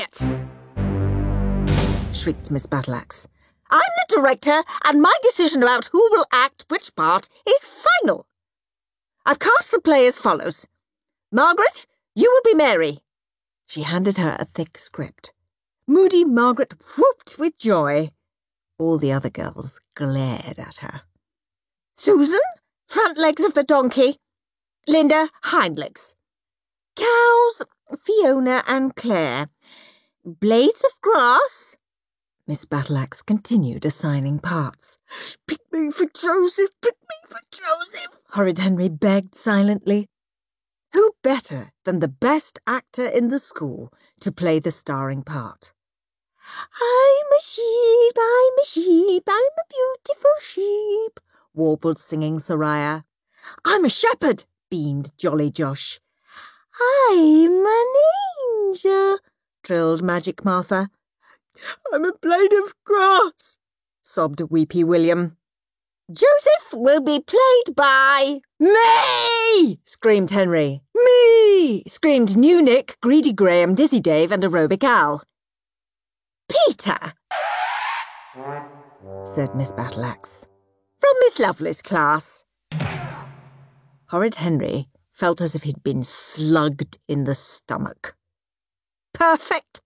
Quiet! Shrieked Miss Battleaxe. I'm the director, and my decision about who will act which part is final. I've cast the play as follows. Margaret, you will be Mary. She handed her a thick script. Moody Margaret whooped with joy. All the other girls glared at her. Susan, front legs of the donkey. Linda, hind legs. Cows, Fiona and Claire. Blades of grass. Miss Battleaxe continued assigning parts. Pick me for Joseph, pick me for Joseph, Horrid Henry begged silently. Who better than the best actor in the school to play the starring part? I'm a sheep, I'm a sheep, I'm a beautiful sheep, warbled singing Soraya. I'm a shepherd, beamed Jolly Josh. I'm an angel, trilled Magic Martha. I'm a blade of grass, sobbed Weepy William. Joseph will be played by... Me! Screamed Henry. Me! Screamed New Nick, Greedy Graham, Dizzy Dave and Aerobic Al. Peter, said Miss Battleaxe. From Miss Lovelace's class. Horrid Henry felt as if he'd been slugged in the stomach. Perfect